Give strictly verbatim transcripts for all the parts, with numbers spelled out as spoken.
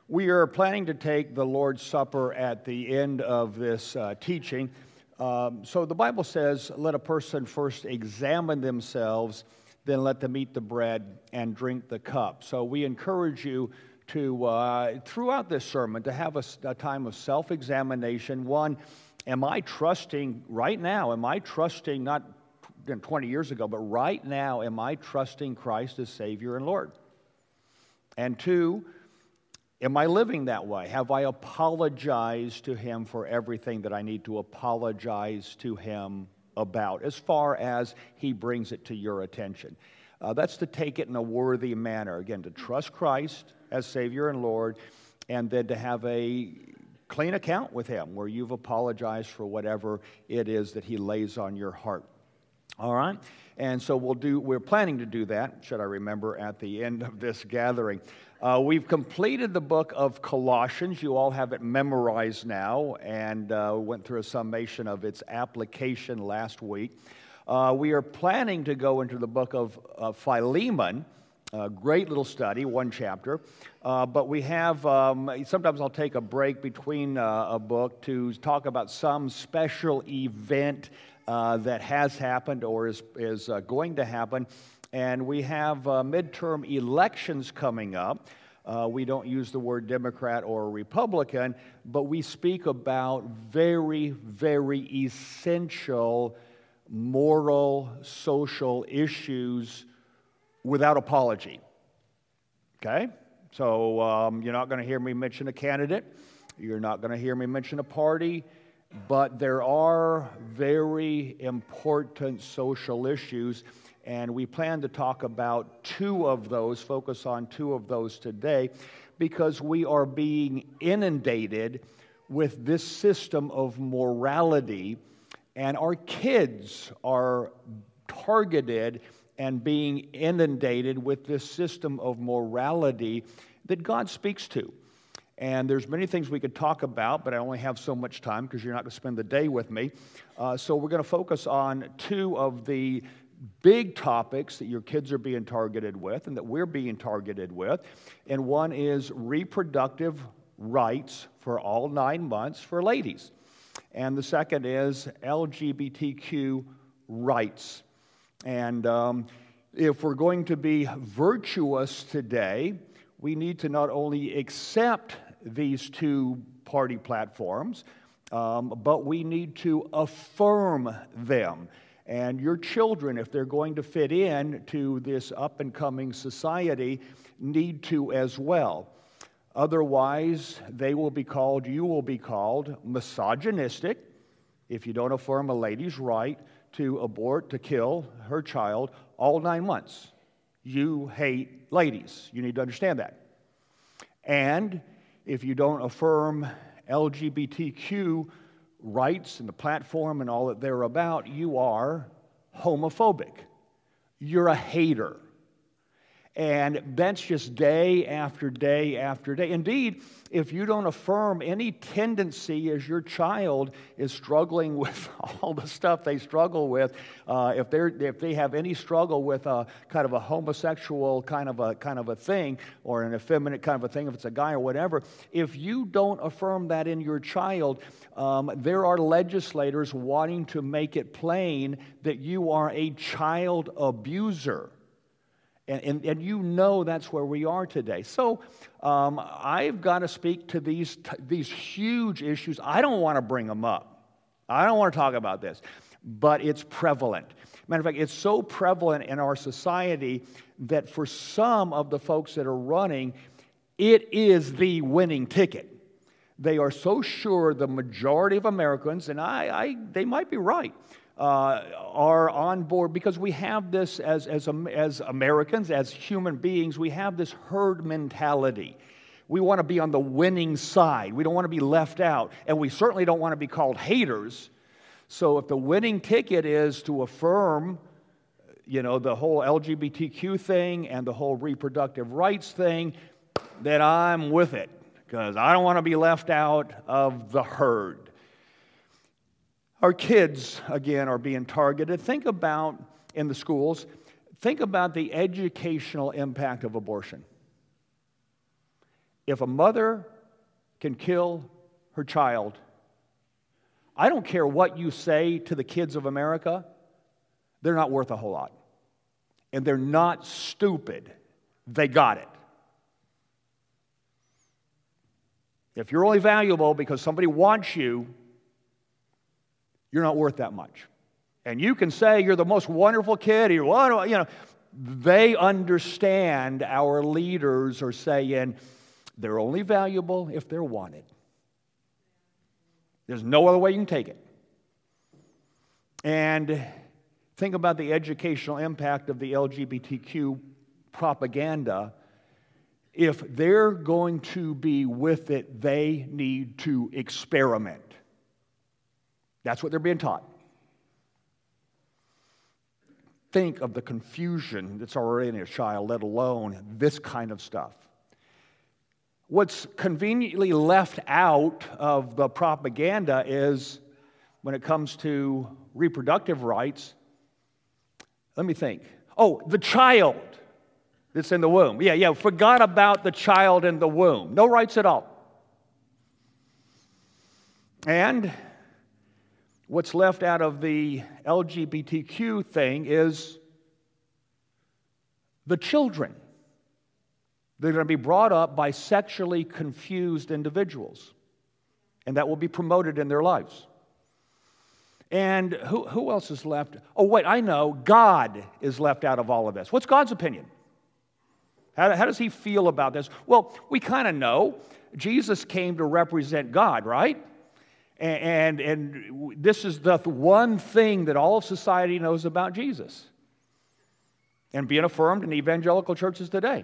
We are planning to take the Lord's Supper at the end of this uh, teaching. Um, so the Bible says, let a person first examine themselves, then let them eat the bread and drink the cup. So we encourage you to, uh, throughout this sermon, to have a, a time of self-examination. One, am I trusting right now, am I trusting, not twenty years ago, but right now, am I trusting Christ as Savior and Lord? And two, am I living that way? Have I apologized to Him for everything that I need to apologize to Him about, as far as He brings it to your attention? Uh, that's to take it in a worthy manner. Again, to trust Christ as Savior and Lord, and then to have a clean account with Him, where you've apologized for whatever it is that He lays on your heart. All right? And so we'll do, we're planning to do that, should I remember, at the end of this gathering. Uh, we've completed the book of Colossians. You all have it memorized now, and uh, went through a summation of its application last week. Uh, we are planning to go into the book of uh, Philemon, a great little study, one chapter. Uh, but we have, um, sometimes I'll take a break between uh, a book to talk about some special event Uh, that has happened or is, is uh, going to happen. And we have uh, midterm elections coming up. Uh, we don't use the word Democrat or Republican, but we speak about very, very essential moral, social issues without apology. Okay? So um, you're not going to hear me mention a candidate. You're not going to hear me mention a party. But there are very important social issues, and we plan to talk about two of those, focus on two of those today, because we are being inundated with this system of morality, and our kids are targeted and being inundated with this system of morality that God speaks to. And there's many things we could talk about, but I only have so much time because you're not going to spend the day with me. Uh, so we're going to focus on two of the big topics that your kids are being targeted with and that we're being targeted with. And one is reproductive rights for all nine months for ladies. And the second is L G B T Q rights. And um, if we're going to be virtuous today, we need to not only accept these two party platforms, um, but we need to affirm them. And your children, if they're going to fit in to this up-and-coming society, need to as well. Otherwise, they will be called, you will be called misogynistic if you don't affirm a lady's right to abort, to kill her child all nine months. You hate ladies. You need to understand that. And if you don't affirm L G B T Q rights and the platform and all that they're about, you are homophobic. You're a hater. And that's just day after day after day. Indeed, if you don't affirm any tendency as your child is struggling with all the stuff they struggle with, uh, if they're if they have any struggle with a kind of a homosexual kind of a kind of a thing, or an effeminate kind of a thing, if it's a guy or whatever, if you don't affirm that in your child, um, there are legislators wanting to make it plain that you are a child abuser. And, and, and you know that's where we are today. So um, I've got to speak to these, t- these huge issues. I don't want to bring them up. I don't want to talk about this. But it's prevalent. Matter of fact, it's so prevalent in our society that for some of the folks that are running, it is the winning ticket. They are so sure the majority of Americans, and I, I they might be right, Uh, are on board, because we have this as, as, as Americans, as human beings, we have this herd mentality. We want to be on the winning side. We don't want to be left out, and we certainly don't want to be called haters. So if the winning ticket is to affirm, you know, the whole L G B T Q thing and the whole reproductive rights thing, then I'm with it, because I don't want to be left out of the herd. Our kids, again, are being targeted. Think about, in the schools, think about the educational impact of abortion. If a mother can kill her child, I don't care what you say to the kids of America, they're not worth a whole lot. And they're not stupid. They got it. If you're only valuable because somebody wants you, you're not worth that much. And you can say you're the most wonderful kid, you know, they understand our leaders are saying they're only valuable if they're wanted. There's no other way you can take it. And think about the educational impact of the L G B T Q propaganda. If they're going to be with it, they need to experiment. That's what they're being taught. Think of the confusion that's already in a child, let alone this kind of stuff. What's conveniently left out of the propaganda is, when it comes to reproductive rights, let me think. Oh, the child that's in the womb. Yeah, yeah, forgot about the child in the womb. No rights at all. And what's left out of the L G B T Q thing is the children. They're going to be brought up by sexually confused individuals. And that will be promoted in their lives. And who, who else is left? Oh, wait, I know. God is left out of all of this. What's God's opinion? How, how does he feel about this? Well, we kind of know. Jesus came to represent God, right? And, and, and this is the one thing that all of society knows about Jesus. And being affirmed in evangelical churches today.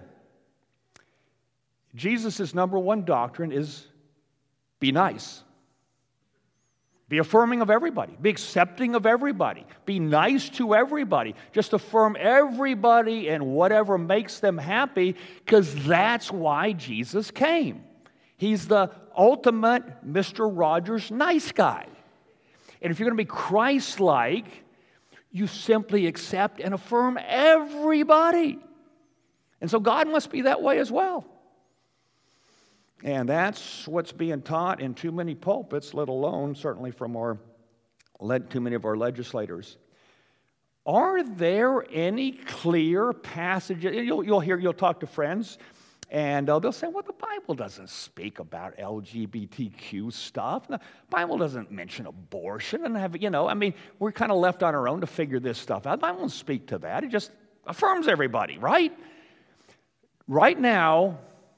Jesus' number one doctrine is be nice. Be affirming of everybody. Be accepting of everybody. Be nice to everybody. Just affirm everybody and whatever makes them happy, because that's why Jesus came. He's the ultimate Mister Rogers nice guy. And if you're going to be Christ-like, you simply accept and affirm everybody. And so God must be that way as well. And that's what's being taught in too many pulpits, let alone certainly from our too many of our legislators. Are there any clear passages? You'll, you'll hear, you'll talk to friends, and uh, they'll say, well, the Bible doesn't speak about L G B T Q stuff. The Bible doesn't mention abortion. And have, you know, I mean, we're kind of left on our own to figure this stuff out. The Bible doesn't speak to that. It just affirms everybody, right? Right now,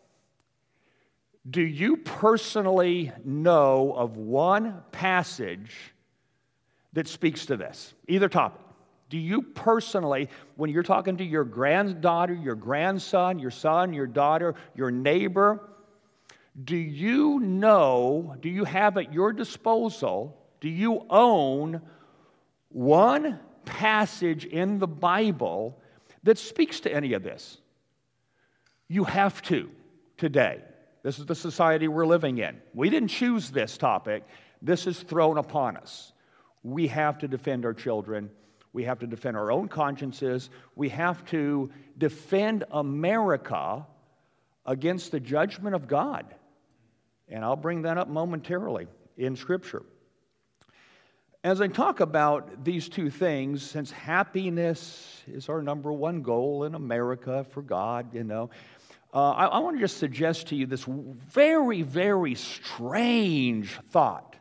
do you personally know of one passage that speaks to this? Either topic. Do you personally, when you're talking to your granddaughter, your grandson, your son, your daughter, your neighbor, do you know, do you have at your disposal, do you own one passage in the Bible that speaks to any of this? You have to today. This is the society we're living in. We didn't choose this topic. This is thrown upon us. We have to defend our children. We have to defend our own consciences. We have to defend America against the judgment of God. And I'll bring that up momentarily in Scripture. As I talk about these two things, since happiness is our number one goal in America for God, you know, Uh, I, I want to just suggest to you this very, very strange thought.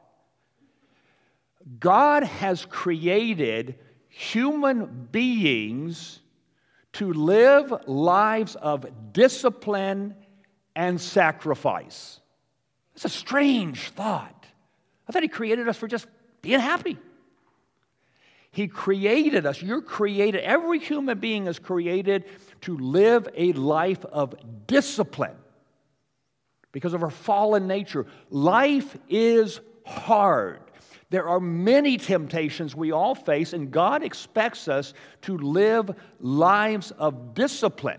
God has created human beings to live lives of discipline and sacrifice. It's a strange thought. I thought He created us for just being happy. He created us. You're created. Every human being is created to live a life of discipline because of our fallen nature. Life is hard. There are many temptations we all face, and God expects us to live lives of discipline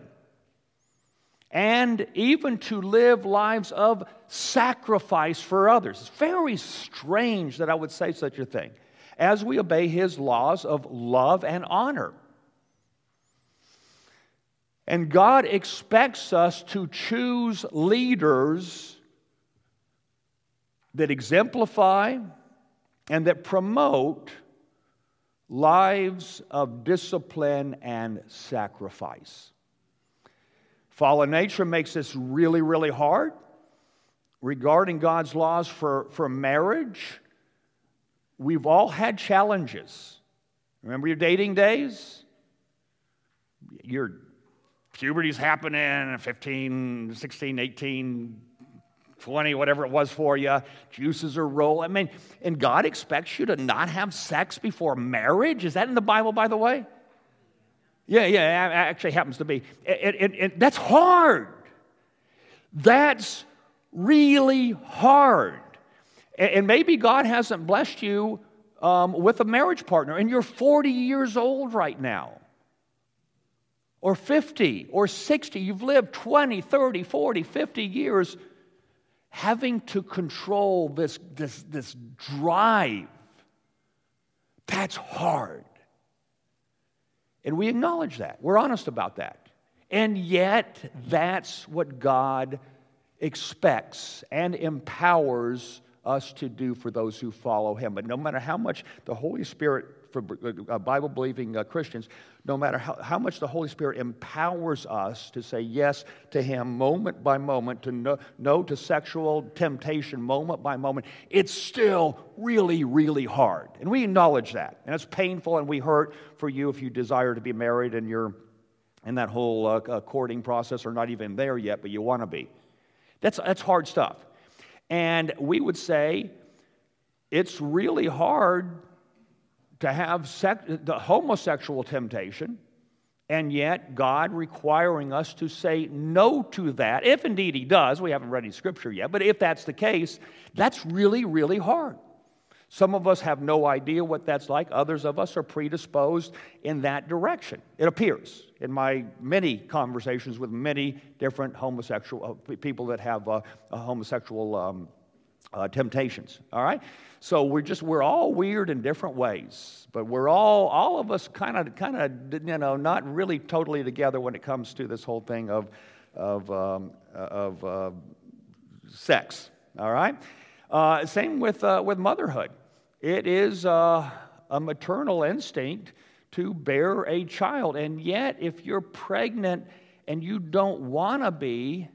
and even to live lives of sacrifice for others. It's very strange that I would say such a thing, as we obey His laws of love and honor. And God expects us to choose leaders that exemplify and that promote lives of discipline and sacrifice. Fallen nature makes this really, really hard. Regarding God's laws for, for marriage, we've all had challenges. Remember your dating days? Your puberty's happening, fifteen, sixteen, eighteen, twenty, whatever it was for you. Juices are rolling. I mean, and God expects you to not have sex before marriage? Is that in the Bible, by the way? Yeah, yeah, it actually happens to be. It, it, it, that's hard. That's really hard. And, and maybe God hasn't blessed you um, with a marriage partner, and you're forty years old right now. Or fifty, or sixty. You've lived twenty, thirty, forty, fifty years having to control this, this, this drive. That's hard. And we acknowledge that. We're honest about that. And yet, that's what God expects and empowers us to do for those who follow Him. But no matter how much the Holy Spirit, for uh, Bible-believing uh, Christians, no matter how, how much the Holy Spirit empowers us to say yes to Him moment by moment, to no, no to sexual temptation moment by moment, it's still really, really hard. And we acknowledge that. And it's painful and we hurt for you if you desire to be married and you're in that whole uh, uh, courting process or not even there yet, but you want to be. That's, that's hard stuff. And we would say it's really hard to have sex, the homosexual temptation, and yet God requiring us to say no to that, if indeed He does. We haven't read any scripture yet, but if that's the case, that's really, really hard. Some of us have no idea what that's like. Others of us are predisposed in that direction. It appears in my many conversations with many different homosexual uh, people that have uh, uh, homosexual um, uh, temptations. All right, so we're just we're all weird in different ways, but we're all all of us kind of kind of you know not really totally together when it comes to this whole thing of of um, of uh, sex. All right, uh, same with uh, with motherhood. It is uh, a maternal instinct to bear a child. And yet, if you're pregnant and you don't want to be,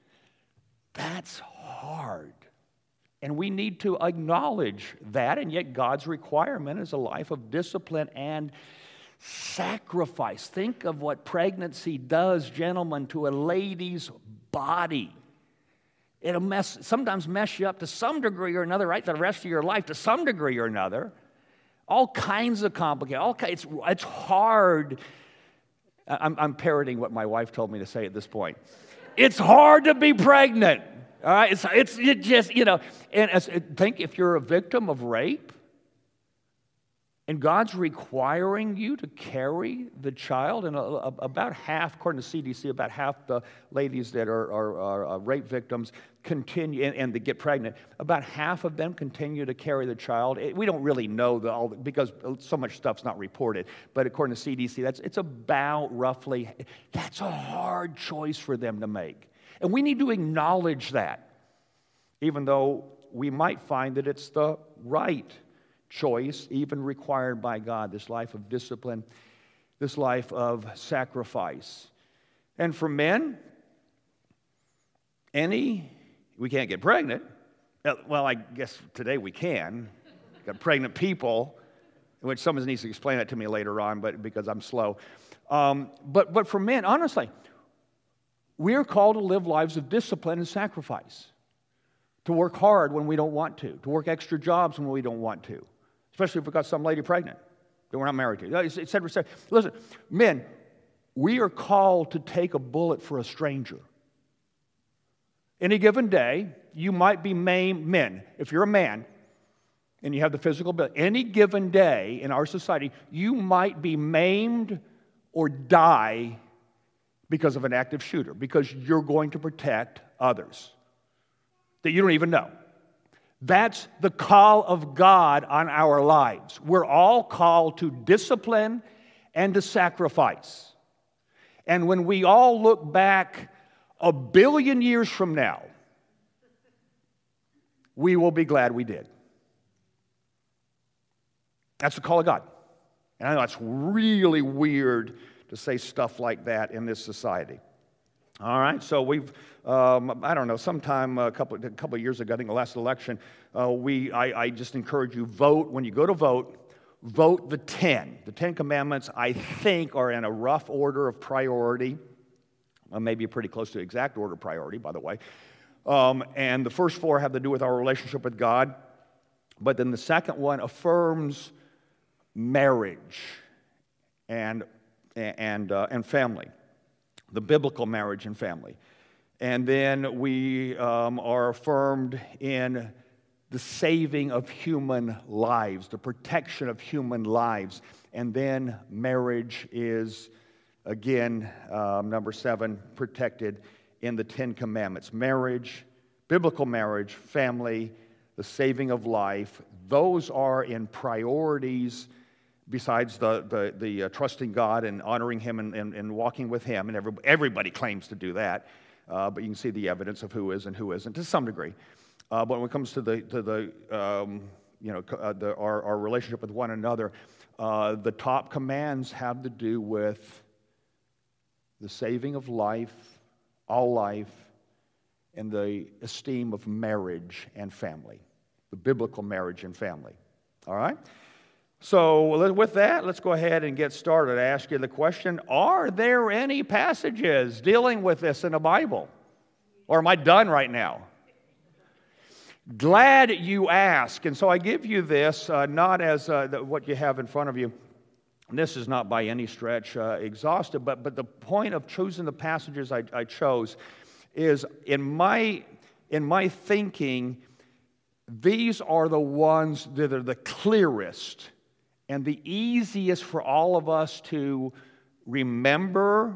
that's hard. And we need to acknowledge that. And yet, God's requirement is a life of discipline and sacrifice. Think of what pregnancy does, gentlemen, to a lady's body. It'll mess, sometimes mess you up to some degree or another, right? The rest of your life to some degree or another. All kinds of complicated. All kinds, it's, it's hard. I'm, I'm parroting what my wife told me to say at this point. It's hard to be pregnant. All right? It's, it's it just, you know, and as, think if you're a victim of rape, and God's requiring you to carry the child, and about half, according to C D C, about half the ladies that are, are, are, are rape victims continue, and, and they get pregnant, about half of them continue to carry the child. We don't really know the, all, because so much stuff's not reported, but according to C D C, that's it's about roughly, that's a hard choice for them to make. And we need to acknowledge that, even though we might find that it's the right choice, even required by God, this life of discipline, this life of sacrifice. And for men, any, we can't get pregnant. Well, I guess today we can. Got pregnant people, which someone needs to explain that to me later on, but because I'm slow. Um, but, but for men, honestly, we're called to live lives of discipline and sacrifice, to work hard when we don't want to, to work extra jobs when we don't want to. Especially if we've got some lady pregnant that we're not married to, et cetera, et cetera. Listen, men, we are called to take a bullet for a stranger. Any given day, you might be maimed. Men, if you're a man and you have the physical ability, any given day in our society, you might be maimed or die because of an active shooter, because you're going to protect others that you don't even know. That's the call of God on our lives. We're all called to discipline and to sacrifice. And when we all look back a billion years from now, we will be glad we did. That's the call of God. And I know it's really weird to say stuff like that in this society. All right, so we've, um, I don't know, sometime a couple, a couple of years ago, I think the last election, uh, we, I, I just encourage you, vote. When you go to vote, vote the ten. The Ten Commandments, I think, are in a rough order of priority. Well, maybe pretty close to exact order of priority, by the way. Um, and the first four have to do with our relationship with God. But then the second one affirms marriage and, and, uh, and family. The biblical marriage and family. And then we um, are affirmed in the saving of human lives, the protection of human lives. And then marriage is, again, um, number seven, protected in the Ten Commandments. Marriage, biblical marriage, family, the saving of life, those are in priorities besides the, the, the uh, trusting God and honoring Him and, and, and walking with Him, and every, everybody claims to do that, uh, but you can see the evidence of who is and who isn't to some degree. Uh, but when it comes to the, to the um, you know, uh, the, our, our relationship with one another, uh, the top commands have to do with the saving of life, all life, and the esteem of marriage and family, the biblical marriage and family. All right? So with that, let's go ahead and get started. I ask you the question, are there any passages dealing with this in the Bible? Or am I done right now? Glad you ask. And so I give you this, uh, not as uh, the, what you have in front of you. And this is not by any stretch uh, exhaustive, but, but the point of choosing the passages I, I chose is in my, in my thinking, these are the ones that are the clearest and the easiest for all of us to remember,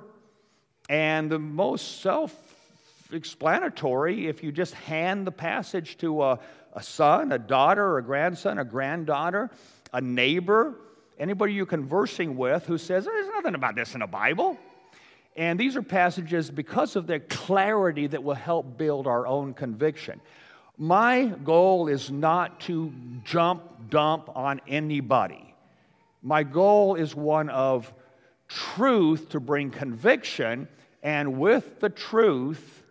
and the most self-explanatory if you just hand the passage to a, a son, a daughter, a grandson, a granddaughter, a neighbor, anybody you're conversing with who says, there's nothing about this in the Bible. And these are passages, because of their clarity, that will help build our own conviction. My goal is not to jump, dump on anybody. My goal is one of truth to bring conviction, and with the truth,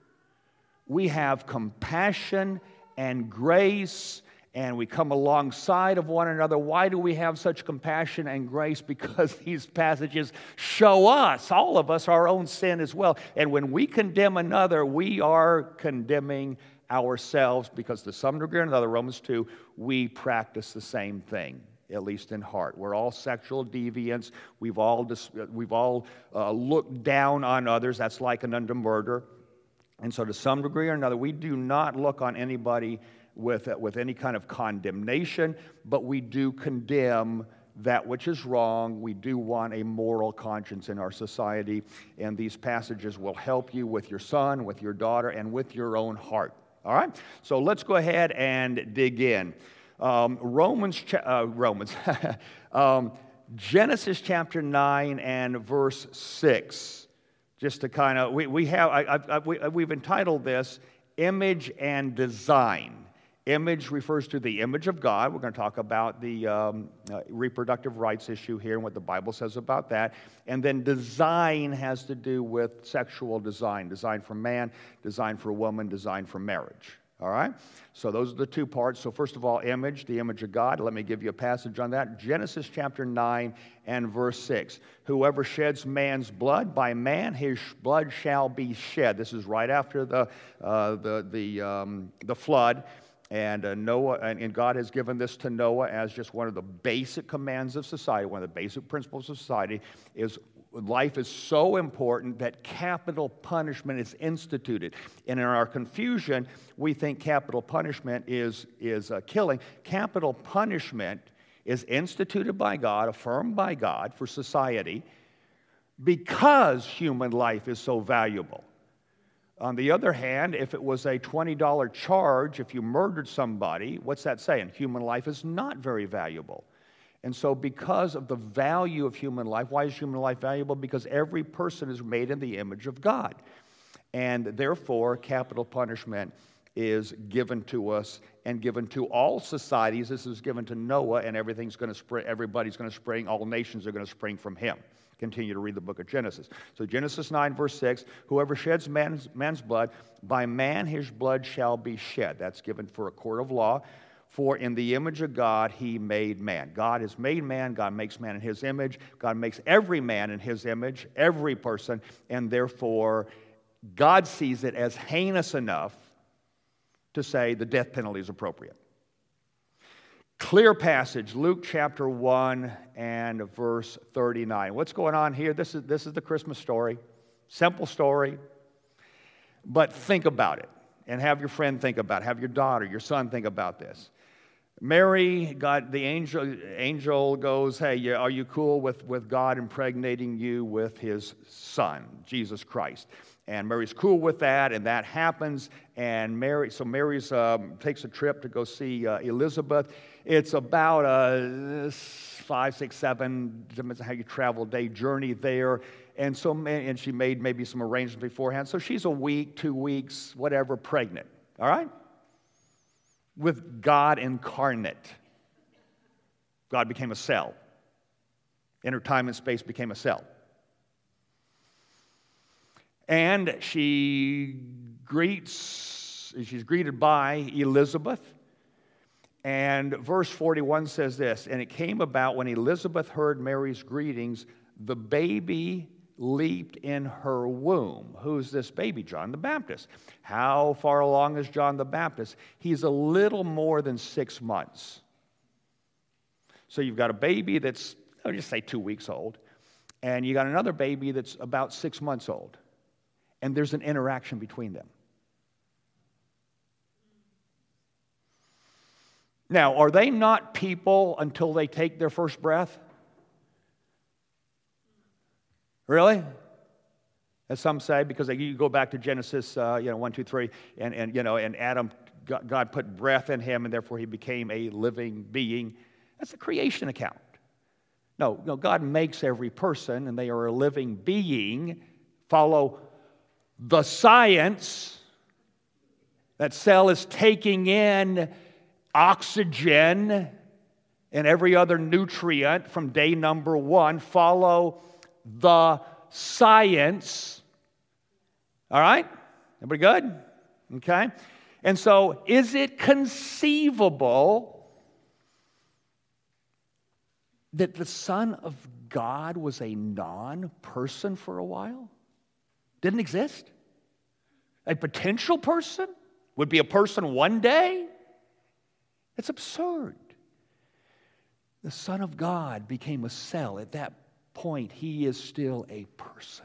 we have compassion and grace, and we come alongside of one another. Why do we have such compassion and grace? Because these passages show us, all of us, our own sin as well. And when we condemn another, we are condemning ourselves, because to some degree or another, Romans two, we practice the same thing, at least in heart. We're all sexual deviants. We've all dis- we've all uh, looked down on others. That's likened unto murder. And so to some degree or another, we do not look on anybody with, uh, with any kind of condemnation, but we do condemn that which is wrong. We do want a moral conscience in our society, and these passages will help you with your son, with your daughter, and with your own heart. All right? So let's go ahead and dig in. Um, Romans, uh, Romans, um, Genesis chapter nine and verse six. Just to kind of, we, we have, I, I, we, we've entitled this Image and Design. Image refers to the image of God. We're going to talk about the um, uh, reproductive rights issue here and what the Bible says about that. And then design has to do with sexual design. Design for man, design for woman, design for marriage. All right? So those are the two parts. So first of all, image, the image of God. Let me give you a passage on that. Genesis chapter nine and verse six. Whoever sheds man's blood, by man his blood shall be shed. This is right after the, uh, the, the, um, the flood. And uh, Noah, and God has given this to Noah as just one of the basic commands of society, one of the basic principles of society, is life is so important that capital punishment is instituted. And in our confusion, we think capital punishment is, is uh, killing. Capital punishment is instituted by God, affirmed by God for society, because human life is so valuable. On the other hand, if it was a twenty dollars charge, if you murdered somebody, what's that saying? Human life is not very valuable. And so because of the value of human life, why is human life valuable? Because every person is made in the image of God. And therefore, capital punishment is given to us and given to all societies. This is given to Noah, and everything's going to spring, everybody's going to spring, all nations are going to spring from him. Continue to read the book of Genesis. So Genesis nine, verse six, whoever sheds man's, man's blood, by man his blood shall be shed. That's given for a court of law. For in the image of God he made man. God has made man. God makes man in his image. God makes every man in his image, every person, and therefore God sees it as heinous enough to say the death penalty is appropriate. Clear passage, Luke chapter one and verse thirty-nine. What's going on here? This is, this is the Christmas story. Simple story. But think about it. And have your friend think about it. Have your daughter, your son think about this. Mary, God, the angel, angel goes, hey, are you cool with, with God impregnating you with his son, Jesus Christ? And Mary's cool with that, and that happens. And Mary, so Mary's um, takes a trip to go see uh, Elizabeth. It's about a five, six, seven, depends on how you travel, day journey there. And so, and she made maybe some arrangements beforehand. So she's a week, two weeks, whatever, pregnant. All right? With God incarnate. God became a cell. Inner time and space became a cell. And she greets, she's greeted by Elizabeth. And verse forty-one says this, and it came about when Elizabeth heard Mary's greetings, the baby leaped in her womb. Who's this baby? John the Baptist. How far along is John the Baptist? He's a little more than six months. So you've got a baby that's, I'll just say two weeks old, and you got another baby that's about six months old. And there's an interaction between them. Now, are they not people until they take their first breath? Really? As some say, because you go back to Genesis, uh, you know, one, two, three, and, and you know, and Adam, God put breath in him, and therefore he became a living being. That's the creation account. No, no, God makes every person, and they are a living being. Follow the science. That cell is taking in oxygen and every other nutrient from day number one. Follow the science. All right? Everybody good? Okay. And so, is it conceivable that the Son of God was a non-person for a while? Didn't exist? A potential person? Would be a person one day? It's absurd. The Son of God became a cell. At that point, he is still a person.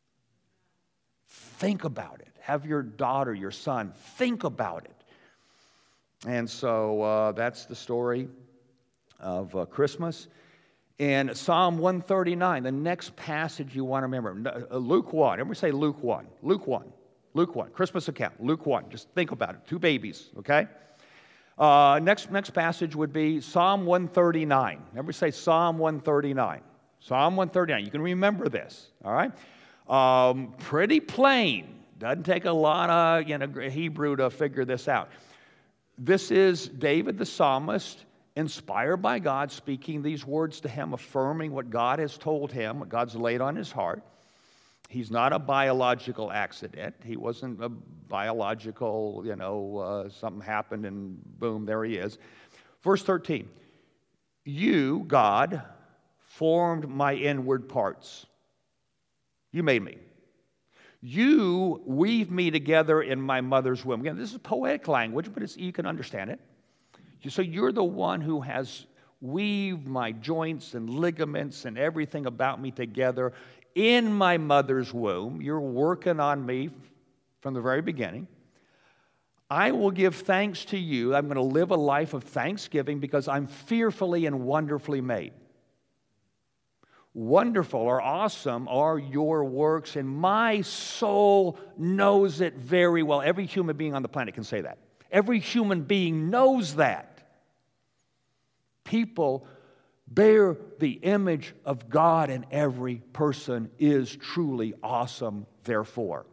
Think about it. Have your daughter, your son, think about it. And so uh, that's the story of uh, Christmas. In Psalm one thirty-nine, the next passage you want to remember, uh, Luke one. Everybody say Luke one. Luke one. Luke one. Christmas account. Luke one. Just think about it. Two babies, okay? Uh, next, next passage would be Psalm one thirty-nine. Everybody say Psalm one thirty-nine. Psalm one thirty-nine. You can remember this, all right? Um, pretty plain. Doesn't take a lot of you know Hebrew to figure this out. This is David the psalmist, inspired by God, speaking these words to him, affirming what God has told him, what God's laid on his heart. He's not a biological accident. He wasn't a biological, you know, uh, something happened and boom, there he is. Verse thirteen, you, God, formed my inward parts. You made me. You weave me together in my mother's womb. Again, this is poetic language, but it's, you can understand it. So you're the one who has weaved my joints and ligaments and everything about me together in my mother's womb. You're working on me from the very beginning. I will give thanks to you. I'm going to live a life of thanksgiving because I'm fearfully and wonderfully made. Wonderful or awesome are your works, and my soul knows it very well. Every human being on the planet can say that. Every human being knows that. People bear the image of God, and every person is truly awesome, therefore.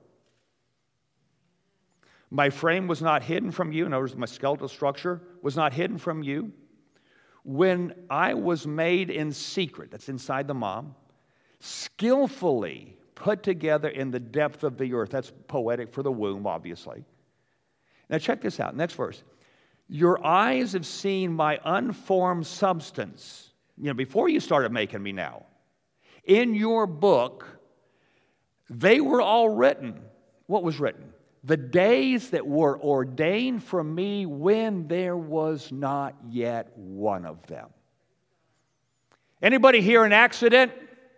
My frame was not hidden from you. In other words, my skeletal structure was not hidden from you. When I was made in secret, that's inside the mom, skillfully put together in the depth of the earth. That's poetic for the womb, obviously. Now check this out, next verse. Your eyes have seen my unformed substance. You know, before you started making me now. In your book, they were all written. What was written? The days that were ordained for me when there was not yet one of them. Anybody here an accident?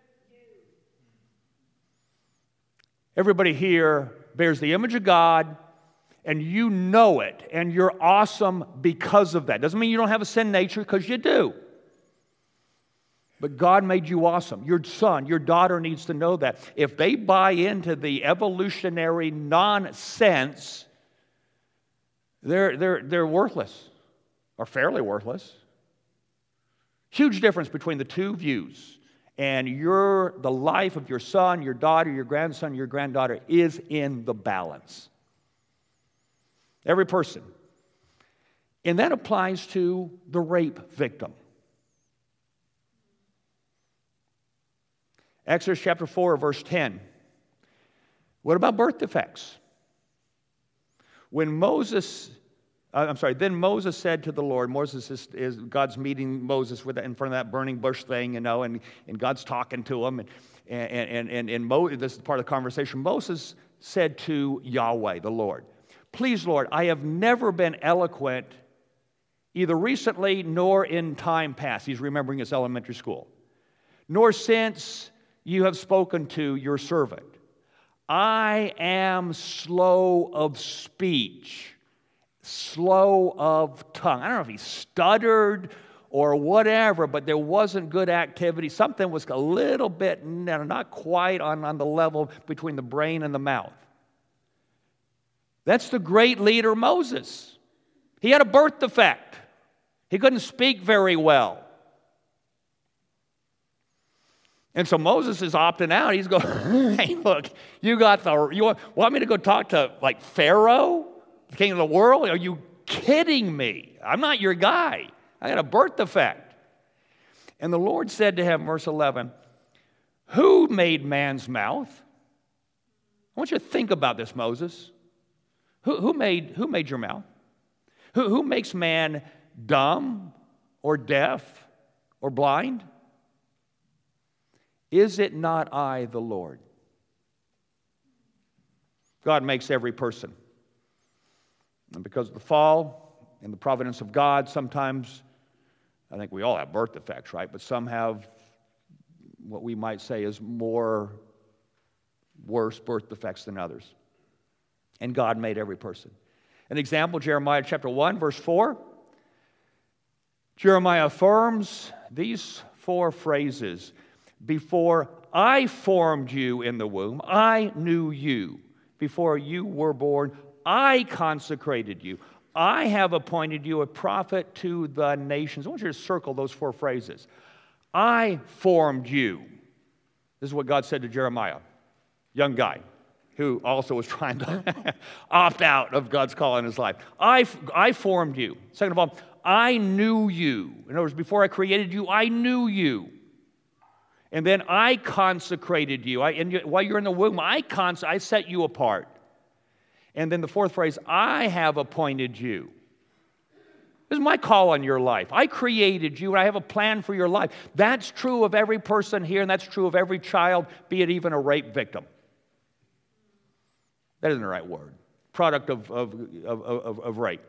Everybody here bears the image of God, and you know it, and you're awesome because of that. Doesn't mean you don't have a sin nature, because you do. But God made you awesome. Your son, your daughter needs to know that. If they buy into the evolutionary nonsense, they're, they're, they're worthless, or fairly worthless. Huge difference between the two views. And your, the life of your son, your daughter, your grandson, your granddaughter is in the balance. Every person. And that applies to the rape victim. Exodus chapter four, verse ten. What about birth defects? When Moses, uh, I'm sorry, then Moses said to the Lord, Moses is, is God's meeting Moses with in front of that burning bush thing, you know, and, and God's talking to him. And, and, and, and, and Mo, this is part of the conversation. Moses said to Yahweh, the Lord, please, Lord, I have never been eloquent, either recently nor in time past. He's remembering his elementary school. Nor since you have spoken to your servant. I am slow of speech, slow of tongue. I don't know if he stuttered or whatever, but there wasn't good activity. Something was a little bit, not quite on, on the level between the brain and the mouth. That's the great leader Moses. He had a birth defect. He couldn't speak very well. And so Moses is opting out. He's going, hey, look, you got the, you want, want me to go talk to, like, Pharaoh, the king of the world? Are you kidding me? I'm not your guy. I got a birth defect. And the Lord said to him, verse eleven, who made man's mouth? I want you to think about this, Moses. Who, who, made, who made your mouth? Who, who makes man dumb or deaf or blind? Is it not I, the Lord? God makes every person. And because of the fall and the providence of God, sometimes, I think we all have birth defects, right? But some have what we might say is more worse birth defects than others. And God made every person. An example, Jeremiah chapter one, verse four. Jeremiah affirms these four phrases. Before I formed you in the womb, I knew you. Before you were born, I consecrated you. I have appointed you a prophet to the nations. I want you to circle those four phrases. I formed you. This is what God said to Jeremiah, young guy, who also was trying to opt out of God's call in his life. I, I formed you. Second of all, I knew you. In other words, before I created you, I knew you. And then I consecrated you. I, and you, while you're in the womb, I, cons- I set you apart. And then the fourth phrase, I have appointed you. This is my call on your life. I created you, and I have a plan for your life. That's true of every person here, and that's true of every child, be it even a rape victim. That isn't the right word. Product of, of, of, of, of rape.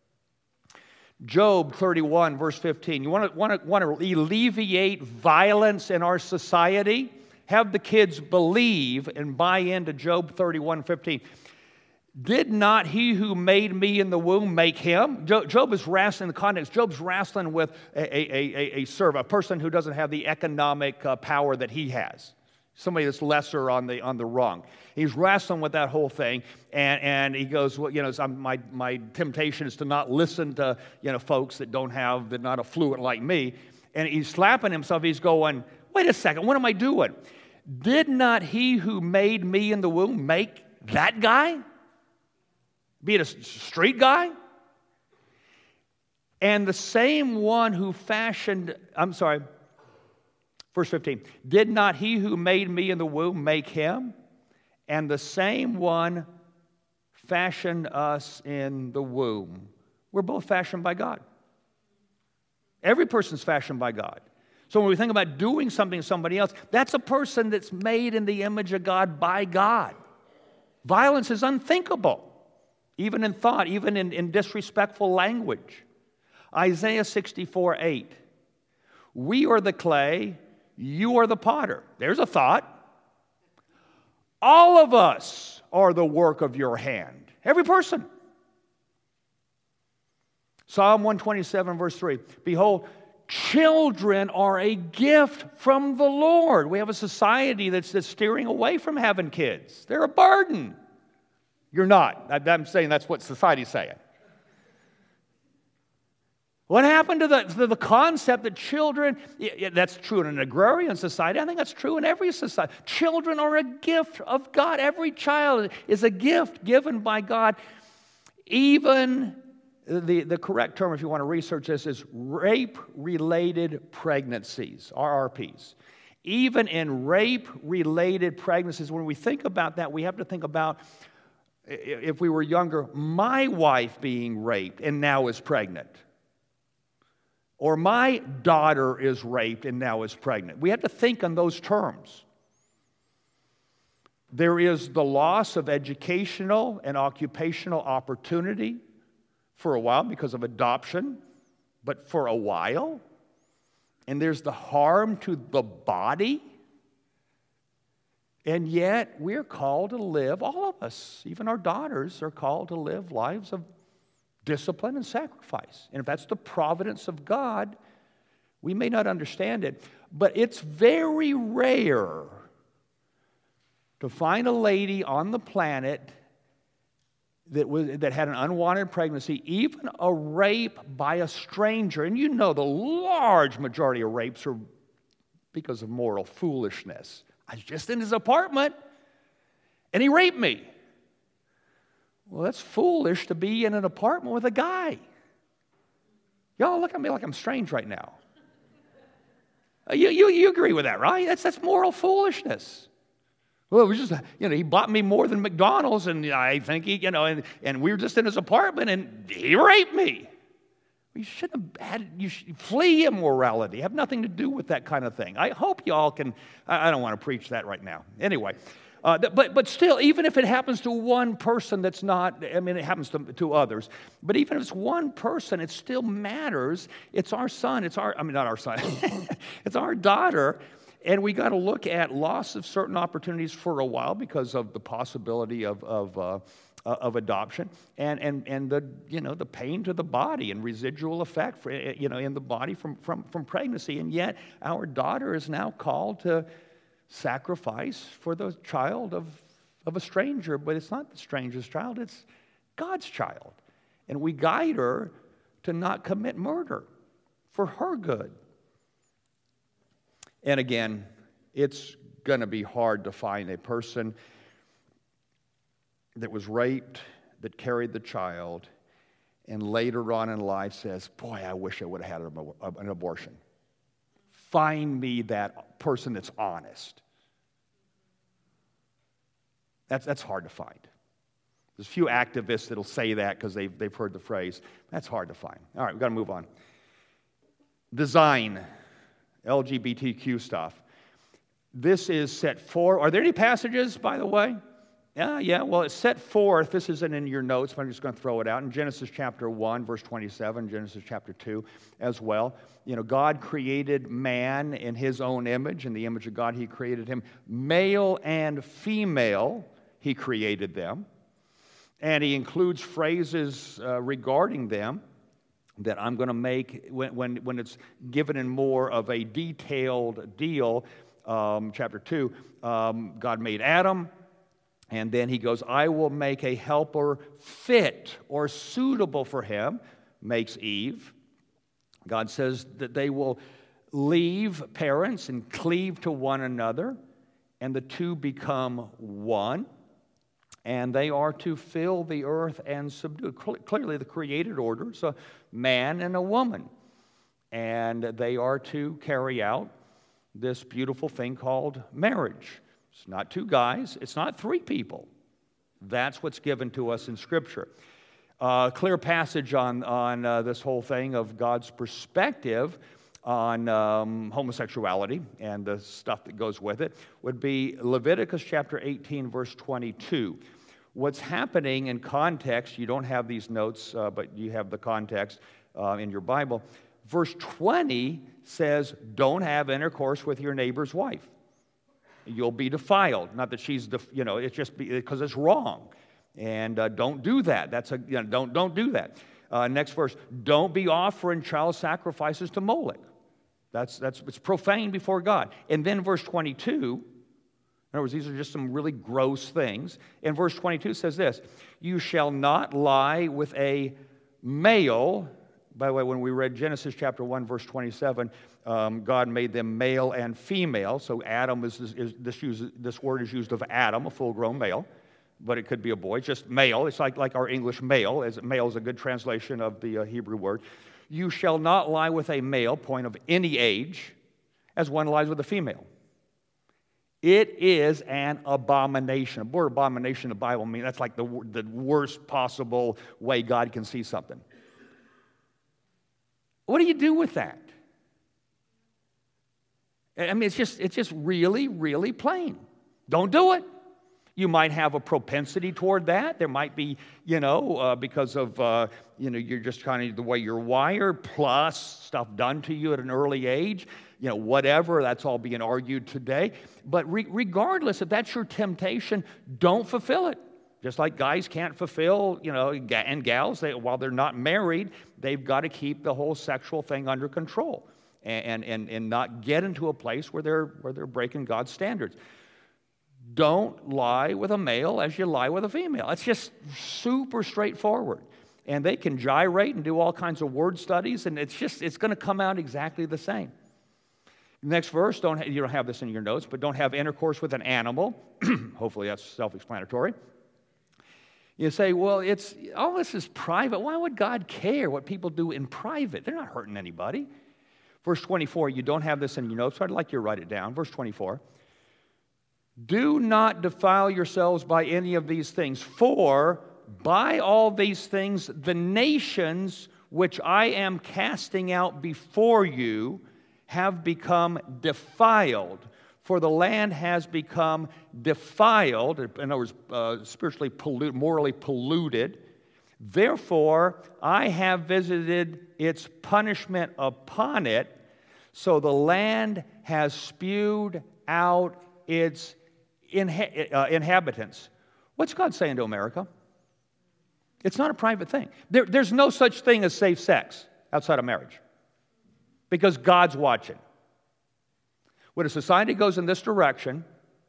Job thirty-one, verse fifteen. You want to, want to, want to alleviate violence in our society? Have the kids believe and buy into Job thirty-one, fifteen. Did not he who made me in the womb make him? Job is wrestling, in the context, Job's wrestling with a, a, a, a servant, a person who doesn't have the economic uh, power that he has. Somebody that's lesser on the on the rung. He's wrestling with that whole thing, and, and he goes, well, you know, so my my temptation is to not listen to, you know, folks that don't have, that are not affluent like me. And he's slapping himself. He's going, wait a second, what am I doing? Did not he who made me in the womb make that guy? Be it a street guy? And the same one who fashioned, I'm sorry, verse fifteen, did not he who made me in the womb make him? And the same one fashioned us in the womb. We're both fashioned by God. Every person's fashioned by God. So when we think about doing something to somebody else, that's a person that's made in the image of God by God. Violence is unthinkable, even in thought, even in, in disrespectful language. Isaiah sixty-four eight. We are the clay, you are the potter. There's a thought. All of us are the work of your hand. Every person. Psalm one twenty-seven verse three. Behold, children are a gift from the Lord. We have a society that's, that's steering away from having kids. They're a burden. You're not. I'm saying that's what society's saying. What happened to the, to the concept that children, yeah, that's true in an agrarian society. I think that's true in every society. Children are a gift of God. Every child is a gift given by God. Even the, the correct term, if you want to research this, is rape-related pregnancies, R R Ps. Even in rape-related pregnancies, when we think about that, we have to think about, if we were younger, my wife being raped and now is pregnant. Or my daughter is raped and now is pregnant. We have to think in those terms. There is the loss of educational and occupational opportunity for a while because of adoption, but for a while. And there's the harm to the body. And yet we're called to live, all of us, even our daughters are called to live lives of discipline and sacrifice. And if that's the providence of God, we may not understand it, but it's very rare to find a lady on the planet that was that had an unwanted pregnancy, even a rape by a stranger. And you know the large majority of rapes are because of moral foolishness. I was just in his apartment, and he raped me. Well, that's foolish to be in an apartment with a guy. Y'all look at me like I'm strange right now. You, you, you agree with that, right? That's, that's moral foolishness. Well, it was just, you know, he bought me more than McDonald's, and I think he, you know, and, and we were just in his apartment, and he raped me. You shouldn't have had, you should flee immorality. Have nothing to do with that kind of thing. I hope y'all can, I, I don't want to preach that right now. Anyway. Uh, but, but still, even if it happens to one person that's not, I mean, it happens to, to others, but even if it's one person, it still matters. It's our son, it's our, I mean, not our son, it's our daughter, and we got to look at loss of certain opportunities for a while because of the possibility of, of, uh, uh, of adoption, and, and, and the, you know, the pain to the body and residual effect, for, you know, in the body from, from, from pregnancy, and yet our daughter is now called to sacrifice for the child of, of a stranger, but it's not the stranger's child, it's God's child. And we guide her to not commit murder for her good. And again, it's going to be hard to find a person that was raped, that carried the child, and later on in life says, boy, I wish I would have had an abortion. Find me that person that's honest. That's, that's hard to find. There's a few activists that'll say that because they've, they've heard the phrase. That's hard to find. All right, we've got to move on. Design, L G B T Q stuff. This is set forth. Are there any passages, by the way? Yeah, yeah, well, it's set forth. This isn't in your notes, but I'm just going to throw it out. In Genesis chapter one, verse twenty-seven, Genesis chapter two as well. You know, God created man in his own image. In the image of God, he created him. Male and female, he created them. And he includes phrases uh, regarding them that I'm going to make when, when, when it's given in more of a detailed deal. Um, chapter two, um, God made Adam. And then he goes, I will make a helper fit or suitable for him, makes Eve. God says that they will leave parents and cleave to one another, and the two become one, and they are to fill the earth and subdue. Clearly, the created order is a man and a woman, and they are to carry out this beautiful thing called marriage. It's not two guys, it's not three people. That's what's given to us in Scripture. Uh, clear passage on, on uh, this whole thing of God's perspective on um, homosexuality and the stuff that goes with it would be Leviticus chapter eighteen, verse twenty-two. What's happening in context, you don't have these notes, uh, but you have the context uh, in your Bible. Verse twenty says, don't have intercourse with your neighbor's wife. You'll be defiled. Not that she's, def- you know, it's just because it's wrong. And uh, don't do that. That's a, you know, don't, don't do that. Uh, next verse, don't be offering child sacrifices to Molech. That's, that's, it's profane before God. And then verse twenty-two, in other words, these are just some really gross things. And verse twenty-two says this, you shall not lie with a male. By the way, when we read Genesis chapter one, verse twenty-seven, um, God made them male and female. So Adam is, is, is this, use, this word is used of Adam, a full-grown male, but it could be a boy, just male. It's like, like our English male. As male is a good translation of the uh, Hebrew word. You shall not lie with a male, point of any age, as one lies with a female. It is an abomination. The word abomination in the Bible, I mean, that's like the, the worst possible way God can see something. What do you do with that? I mean, it's just, it's just really, really plain. Don't do it. You might have a propensity toward that. There might be, you know, uh, because of, uh, you know, you're just kind of the way you're wired, plus stuff done to you at an early age, you know, whatever. That's all being argued today. But re- regardless, if that's your temptation, don't fulfill it. Just like guys can't fulfill, you know, and gals, they, while they're not married, they've got to keep the whole sexual thing under control and, and, and not get into a place where they're, where they're breaking God's standards. Don't lie with a male as you lie with a female. It's just super straightforward. And they can gyrate and do all kinds of word studies, and it's just, it's going to come out exactly the same. Next verse, don't ha- you don't have this in your notes, but don't have intercourse with an animal. Hopefully that's self-explanatory. You say, well, it's all this is private. Why would God care what people do in private? They're not hurting anybody. Verse twenty-four, you don't have this in your notes, so I'd like you to write it down. Verse twenty-four. Do not defile yourselves by any of these things, for by all these things the nations which I am casting out before you have become defiled. For the land has become defiled, in other words, uh, spiritually polluted, morally polluted. Therefore, I have visited its punishment upon it, so the land has spewed out its inha- uh, inhabitants. What's God saying to America? It's not a private thing. There, there's no such thing as safe sex outside of marriage because God's watching. When a society goes in this direction,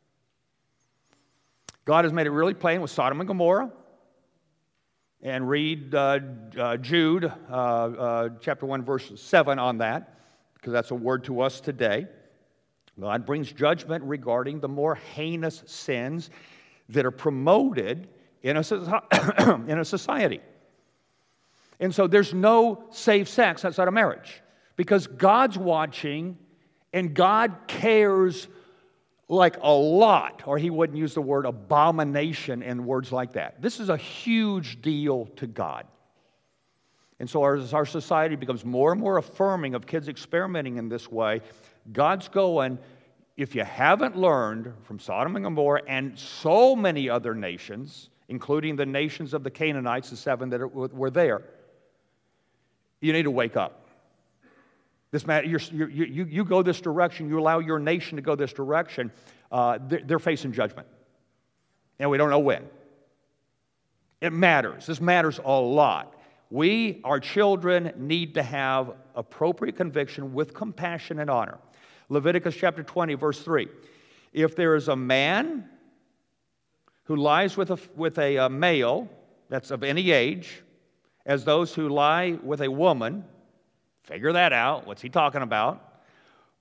God has made it really plain with Sodom and Gomorrah. And read uh, uh, Jude, uh, uh, chapter one, verse seven on that, because that's a word to us today. God brings judgment regarding the more heinous sins that are promoted in a, in a society. And so there's no safe sex outside of marriage, because God's watching. And God cares like a lot, or he wouldn't use the word abomination in words like that. This is a huge deal to God. And so as our society becomes more and more affirming of kids experimenting in this way, God's going, if you haven't learned from Sodom and Gomorrah and so many other nations, including the nations of the Canaanites, the seven that were there, you need to wake up. This matter, you're, you're, you, you go this direction, you allow your nation to go this direction, uh, they're, they're facing judgment. And we don't know when. It matters. This matters a lot. We, our children, need to have appropriate conviction with compassion and honor. Leviticus chapter twenty, verse three. If there is a man who lies with a, with a, a male that's of any age, as those who lie with a woman, figure that out. What's he talking about?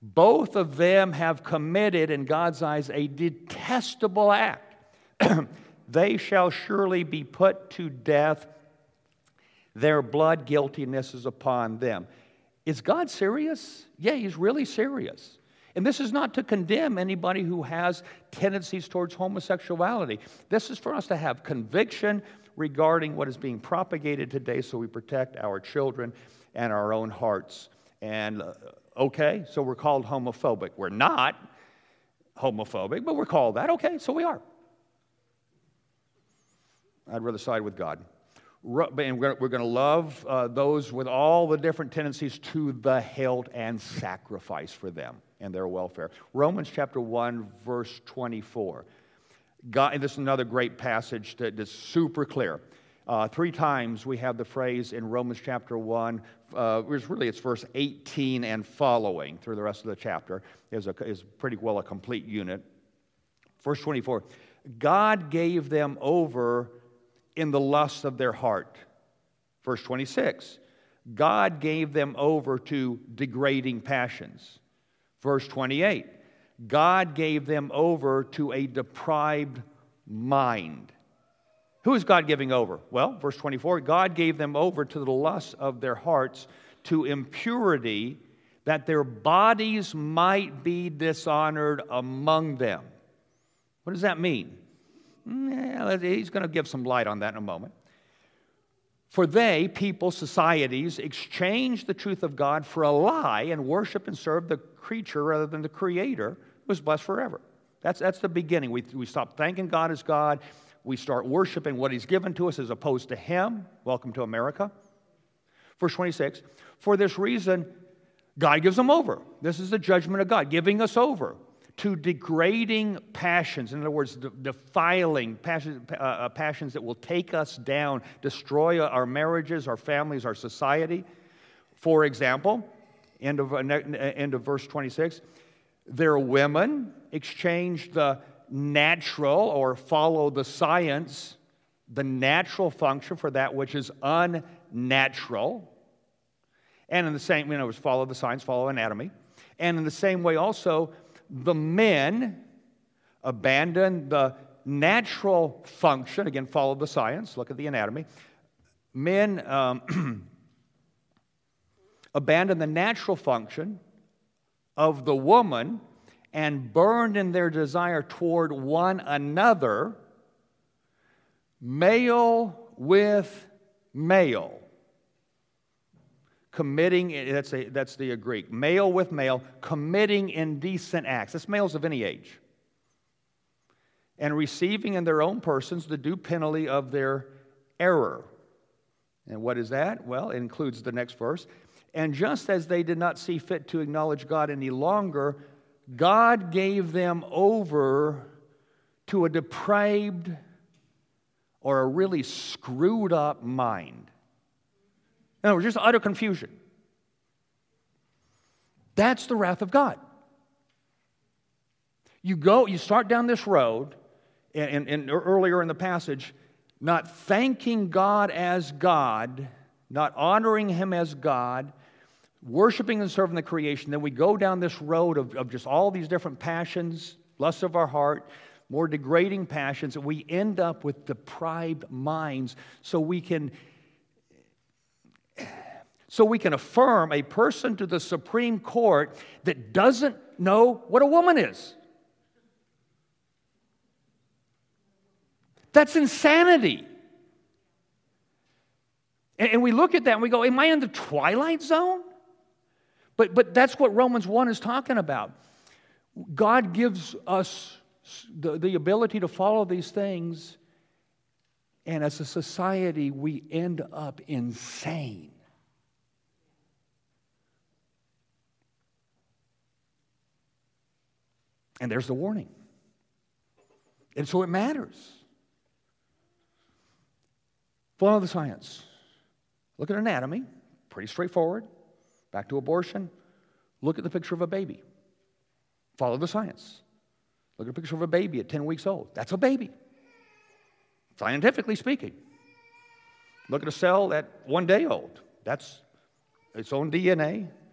Both of them have committed, in God's eyes, a detestable act. They shall surely be put to death. Their blood guiltiness is upon them. Is God serious? Yeah, He's really serious. And this is not to condemn anybody who has tendencies towards homosexuality. This is for us to have conviction regarding what is being propagated today so we protect our children and our own hearts. And, uh, okay, so we're called homophobic. We're not homophobic, but we're called that. Okay, so we are. I'd rather side with God. And we're going to love uh, those with all the different tendencies to the hilt and sacrifice for them and their welfare. Romans chapter one, verse twenty-four. God, and this is another great passage that is super clear. Uh, three times we have the phrase in Romans chapter one, uh, it's really it's verse eighteen and following through the rest of the chapter is, a, is pretty well a complete unit. Verse twenty-four, God gave them over in the lusts of their heart. Verse twenty-six, God gave them over to degrading passions. Verse twenty-eight, God gave them over to a deprived mind. Who is God giving over? Well, verse twenty-four, God gave them over to the lusts of their hearts, to impurity, that their bodies might be dishonored among them. What does that mean? Yeah, he's going to give some light on that in a moment. For they, people, societies, exchange the truth of God for a lie and worship and serve the creature rather than the Creator, who is blessed forever. That's, that's the beginning. We, we stop thanking God as God. We start worshiping what He's given to us as opposed to Him. Welcome to America. Verse twenty-six, for this reason, God gives them over. This is the judgment of God, giving us over to degrading passions. In other words, de- defiling passions, uh, passions that will take us down, destroy our marriages, our families, our society. For example, end of, uh, end of verse twenty-six, their women exchange the natural or follow the science, the natural function for that which is unnatural. And in the same, you know, follow the science, follow anatomy. And in the same way also, the men abandon the natural function. Again, follow the science. Look at the anatomy. Men um, abandon the natural function of the woman and burned in their desire toward one another, male with male. Committing, that's, a, that's the Greek, male with male, committing indecent acts. That's males of any age. And receiving in their own persons the due penalty of their error. And what is that? Well, it includes the next verse. And just as they did not see fit to acknowledge God any longer, God gave them over to a depraved or a really screwed up mind. In other words, just utter confusion. That's the wrath of God. You go, you start down this road, and, and earlier in the passage, not thanking God as God, not honoring Him as God, worshiping and serving the creation. Then we go down this road of, of just all these different passions, lusts of our heart, more degrading passions, and we end up with deprived minds so we can So we can affirm a person to the Supreme Court that doesn't know what a woman is. That's insanity. And we look at that and we go, am I in the twilight zone? But, but that's what Romans one is talking about. God gives us the, the ability to follow these things, and as a society, we end up insane. And there's the warning. And so it matters. Follow the science. Look at anatomy. Pretty straightforward. Back to abortion. Look at the picture of a baby. Follow the science. Look at a picture of a baby at ten weeks old. That's a baby. Scientifically speaking. Look at a cell at one day old. That's its own D N A,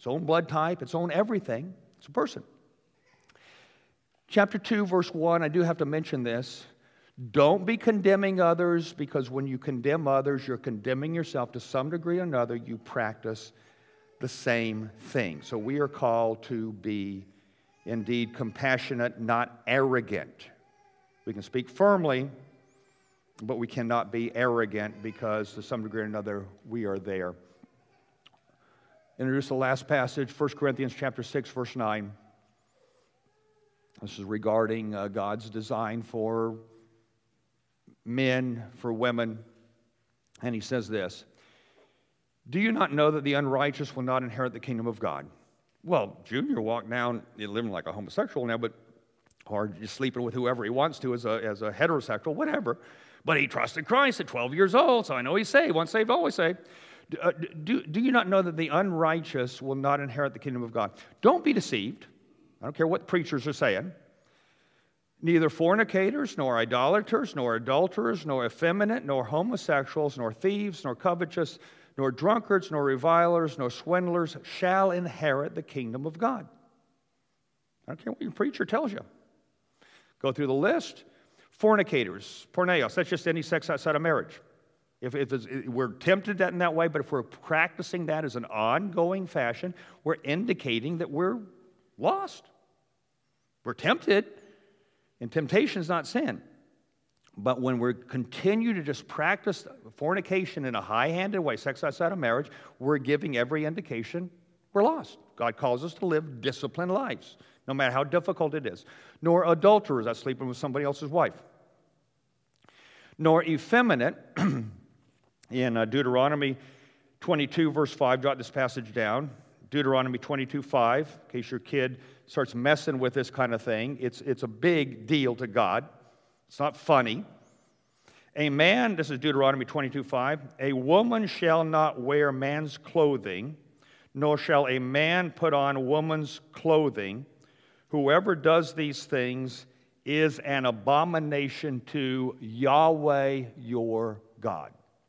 its own blood type, its own everything. It's a person. Chapter two, verse one, I do have to mention this. Don't be condemning others, because when you condemn others, you're condemning yourself to some degree or another. You practice the same thing. So we are called to be indeed compassionate, not arrogant. We can speak firmly, but we cannot be arrogant, because to some degree or another we are there. Introduce the last passage, First Corinthians chapter six, verse nine. This is regarding uh, God's design for men, for women. And he says this: do you not know that the unrighteous will not inherit the kingdom of God? Well, Junior walked down, he's living like a homosexual now, but or just sleeping with whoever he wants to as a, as a heterosexual, whatever. But he trusted Christ at twelve years old, so I know he's saved. Once saved, always saved. Uh, do, do you not know that the unrighteous will not inherit the kingdom of God? Don't be deceived. I don't care what preachers are saying. Neither fornicators, nor idolaters, nor adulterers, nor effeminate, nor homosexuals, nor thieves, nor covetous, nor drunkards, nor revilers, nor swindlers shall inherit the kingdom of God. I don't care what your preacher tells you. Go through the list. Fornicators, porneos, that's just any sex outside of marriage. If, if it's, we're tempted that in that way, but if we're practicing that as an ongoing fashion, we're indicating that we're lost. We're tempted, and temptation is not sin. But when we continue to just practice fornication in a high-handed way, sex outside of marriage, we're giving every indication we're lost. God calls us to live disciplined lives, no matter how difficult it is. Nor adulterers, that's sleeping with somebody else's wife. Nor effeminate, in uh, Deuteronomy twenty-two, verse five, jot this passage down. Deuteronomy twenty-two, five, in case your kid starts messing with this kind of thing. It's, it's a big deal to God. It's not funny. A man, this is Deuteronomy twenty-two, five, a woman shall not wear man's clothing, nor shall a man put on woman's clothing. Whoever does these things is an abomination to Yahweh your God.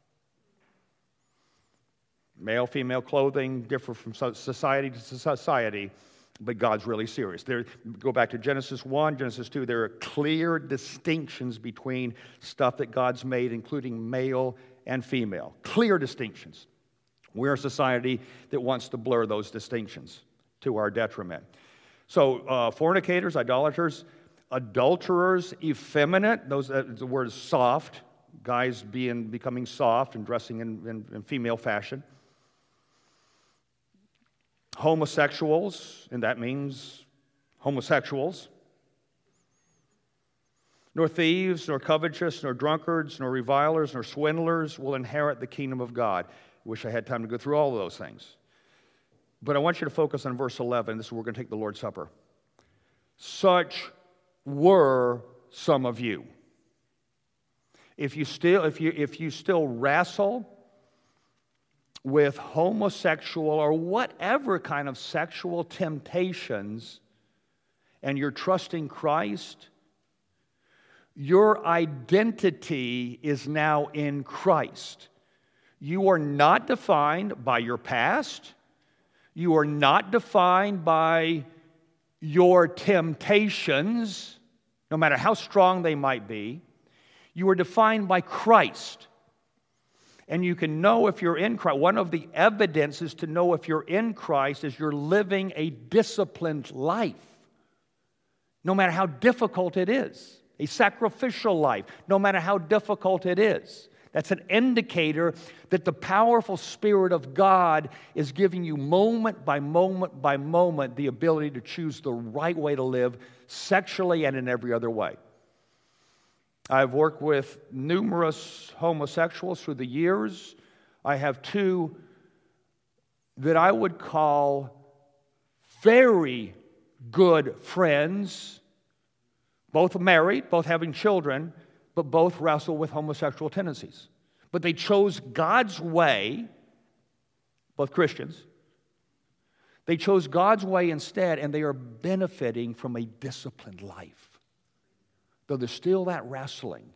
Male, female clothing differ from society to society, but God's really serious. There, go back to Genesis one, Genesis two, there are clear distinctions between stuff that God's made, including male and female. Clear distinctions. We're a society that wants to blur those distinctions to our detriment. So, uh, fornicators, idolaters, adulterers, effeminate, those, uh, the word is soft, guys being, becoming soft and dressing in, in, in female fashion. Homosexuals, and that means homosexuals. Nor thieves, nor covetous, nor drunkards, nor revilers, nor swindlers will inherit the kingdom of God. Wish I had time to go through all of those things. But I want you to focus on verse eleven. This is where we're going to take the Lord's Supper. Such were some of you. If you still, if you, if you still wrestle with homosexual or whatever kind of sexual temptations, and you're trusting Christ, your identity is now in Christ. You are not defined by your past. You are not defined by your temptations, no matter how strong they might be. You are defined by Christ. And you can know if you're in Christ. One of the evidences to know if you're in Christ is you're living a disciplined life, no matter how difficult it is. A sacrificial life, no matter how difficult it is. That's an indicator that the powerful Spirit of God is giving you moment by moment by moment the ability to choose the right way to live sexually and in every other way. I've worked with numerous homosexuals through the years. I have two that I would call very good friends, both married, both having children, but both wrestle with homosexual tendencies. But they chose God's way, both Christians. They chose God's way instead, and they are benefiting from a disciplined life. Though there's still that wrestling.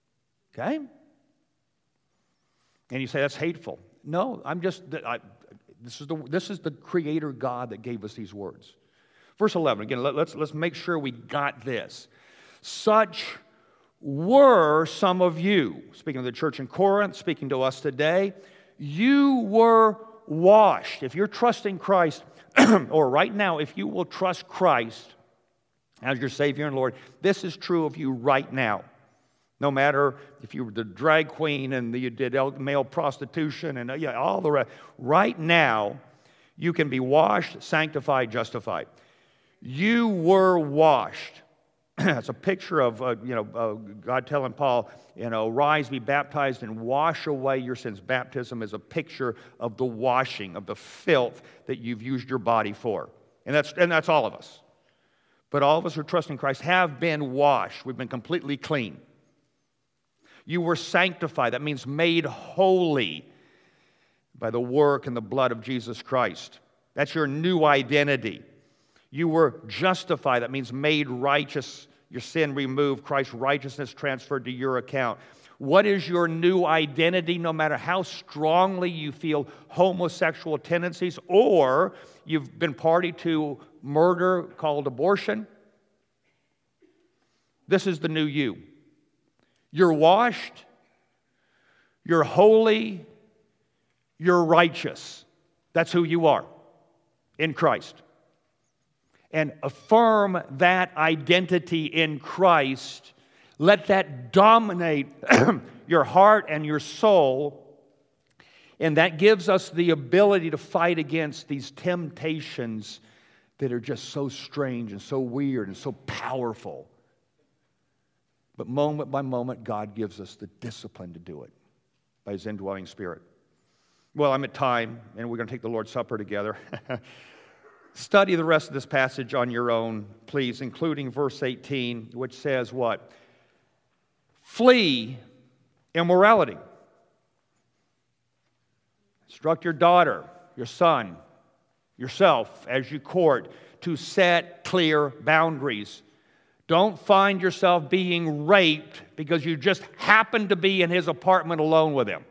Okay? And you say, that's hateful. No, I'm just, I, This is the, this is the Creator God that gave us these words. Verse eleven, again, let, let's, let's make sure we got this. Such were some of you, speaking of the church in Corinth, speaking to us today, you were washed. If you're trusting Christ, or right now, if you will trust Christ as your Savior and Lord, this is true of you right now. No matter if you were the drag queen and you did male prostitution and yeah, all the rest. Right now, you can be washed, sanctified, justified. You were washed. It's a picture of uh, you know uh, God telling Paul, you know, rise, be baptized, and wash away your sins. Baptism is a picture of the washing of the filth that you've used your body for, and that's and that's all of us. But all of us who trust in Christ have been washed. We've been completely clean. You were sanctified. That means made holy by the work and the blood of Jesus Christ. That's your new identity. You were justified. That means made righteous, your sin removed, Christ's righteousness transferred to your account. What is your new identity, no matter how strongly you feel homosexual tendencies, or you've been party to murder called abortion? This is the new you. You're washed, you're holy, you're righteous. That's who you are in Christ. And affirm that identity in Christ. Let that dominate your heart and your soul. And that gives us the ability to fight against these temptations that are just so strange and so weird and so powerful. But moment by moment, God gives us the discipline to do it by His indwelling Spirit. Well, I'm at time, and we're going to take the Lord's Supper together. Study the rest of this passage on your own, please, including verse eighteen, which says what? Flee immorality. Instruct your daughter, your son, yourself as you court to set clear boundaries. Don't find yourself being raped because you just happen to be in his apartment alone with him.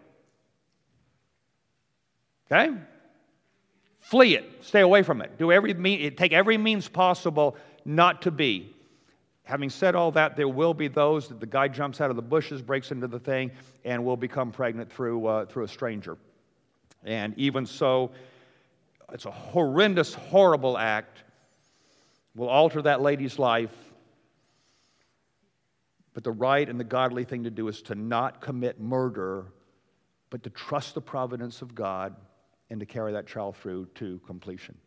Okay? Flee it. Stay away from it. Do every mean, take every means possible not to be. Having said all that, there will be those that the guy jumps out of the bushes, breaks into the thing, and will become pregnant through uh, through a stranger. And even so, it's a horrendous, horrible act. Will alter that lady's life. But the right and the godly thing to do is to not commit murder, but to trust the providence of God and to carry that child through to completion.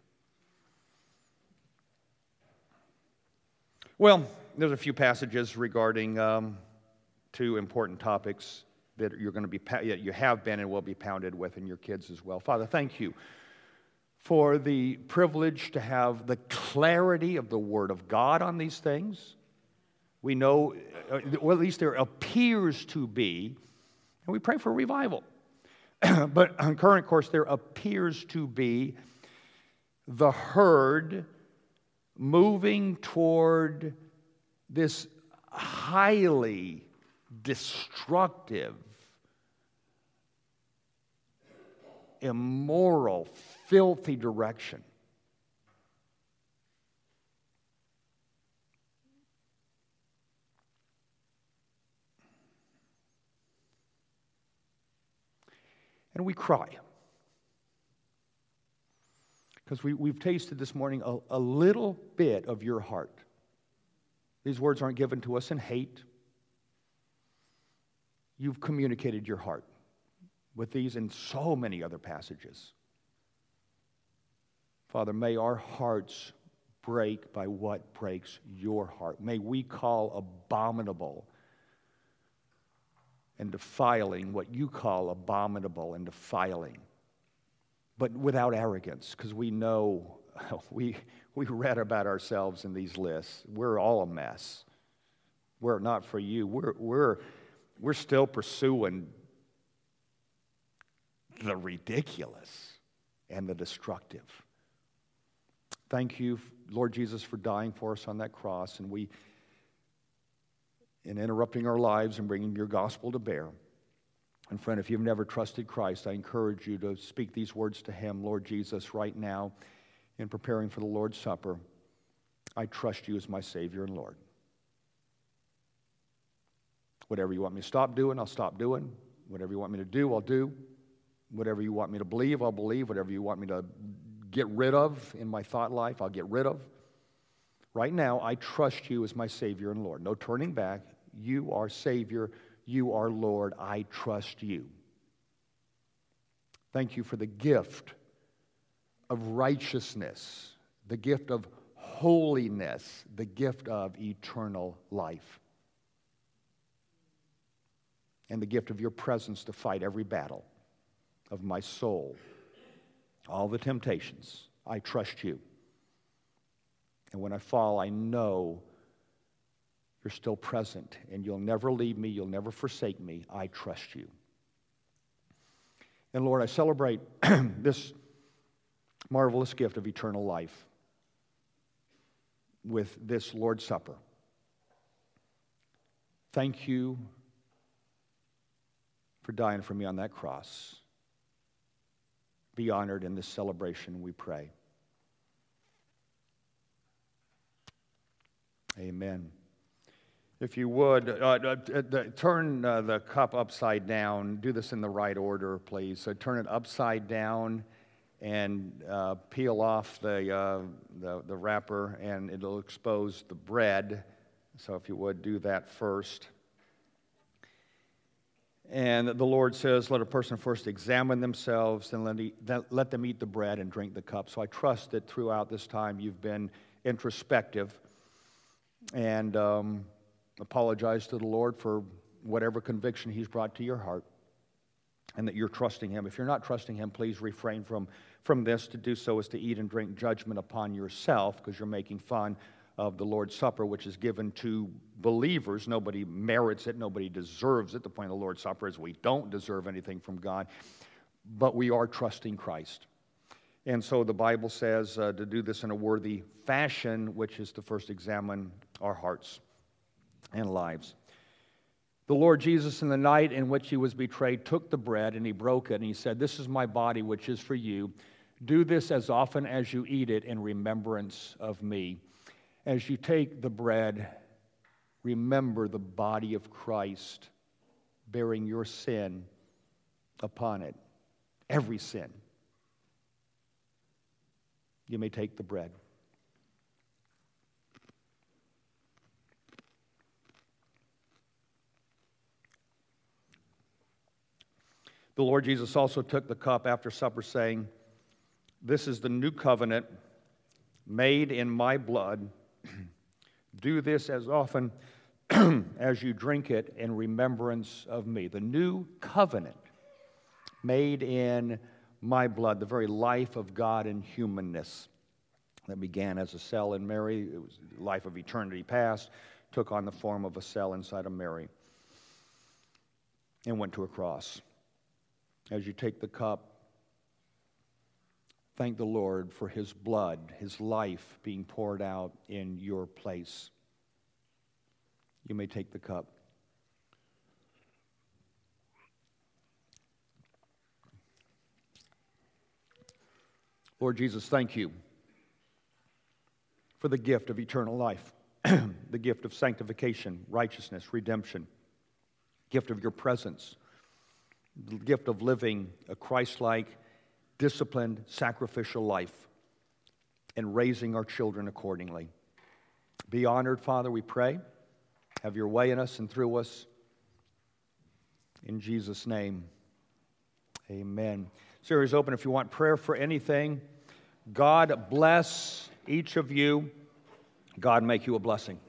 Well, there's a few passages regarding um, two important topics that you're going to be, you have been and will be pounded with, and your kids as well. Father, thank you for the privilege to have the clarity of the Word of God on these things. We know, or at least there appears to be, and we pray for revival. But on current course, there appears to be the herd moving toward this highly destructive, immoral, filthy direction. And we cry. Because we, we've tasted this morning a, a little bit of your heart. These words aren't given to us in hate. You've communicated your heart with these and so many other passages. Father, may our hearts break by what breaks your heart. May we call abominable and defiling what you call abominable and defiling, but without arrogance, because we know, we, we read about ourselves in these lists. We're all a mess. Were it not for you, we're, we're, we're still pursuing the ridiculous and the destructive. Thank you, Lord Jesus, for dying for us on that cross, and we in interrupting our lives and bringing your gospel to bear. And friend, if you've never trusted Christ, I encourage you to speak these words to him. Lord Jesus, right now, in preparing for the Lord's Supper, I trust you as my Savior and Lord. Whatever you want me to stop doing, I'll stop doing. Whatever you want me to do, I'll do. Whatever you want me to believe, I'll believe. Whatever you want me to get rid of in my thought life, I'll get rid of. Right now, I trust you as my Savior and Lord. No turning back. You are Savior. You are Lord. I trust you. Thank you for the gift of righteousness, the gift of holiness, the gift of eternal life, and the gift of your presence to fight every battle of my soul, all the temptations. I trust you. And when I fall, I know you're still present, and you'll never leave me, you'll never forsake me. I trust you. And Lord, I celebrate this marvelous gift of eternal life with this Lord's Supper. Thank you for dying for me on that cross. Be honored in this celebration, we pray. Amen. If you would, uh, uh, uh, turn uh, the cup upside down. Do this in the right order, please. So turn it upside down and uh, peel off the, uh, the, the wrapper, and it'll expose the bread. So if you would, do that first. And the Lord says, let a person first examine themselves, and let, he, let them eat the bread and drink the cup. So I trust that throughout this time you've been introspective and um, apologize to the Lord for whatever conviction he's brought to your heart, and that you're trusting him. If you're not trusting him, please refrain from, from this. To do so is to eat and drink judgment upon yourself, because you're making fun of the Lord's Supper, which is given to believers. Nobody merits it. Nobody deserves it. The point of the Lord's Supper is we don't deserve anything from God, but we are trusting Christ. And so the Bible says uh, to do this in a worthy fashion, which is to first examine our hearts and lives. The Lord Jesus, in the night in which he was betrayed, took the bread and he broke it, and he said, "This is my body, which is for you. Do this as often as you eat it in remembrance of me." As you take the bread, remember the body of Christ bearing your sin upon it, every sin. You may take the bread. The Lord Jesus also took the cup after supper, saying, "This is the new covenant made in my blood. Do this as often as you drink it in remembrance of me." The new covenant made in my blood, the very life of God and humanness that began as a cell in Mary. It was life of eternity past, took on the form of a cell inside of Mary, and went to a cross. As you take the cup, thank the Lord for his blood, his life being poured out in your place. You may take the cup. Lord Jesus, thank you for the gift of eternal life, the gift of sanctification, righteousness, redemption, gift of your presence, the gift of living a Christ-like, disciplined, sacrificial life, and raising our children accordingly. Be honored, Father, we pray. Have your way in us and through us. In Jesus' name, amen. Series open if you want prayer for anything. God bless each of you. God make you a blessing.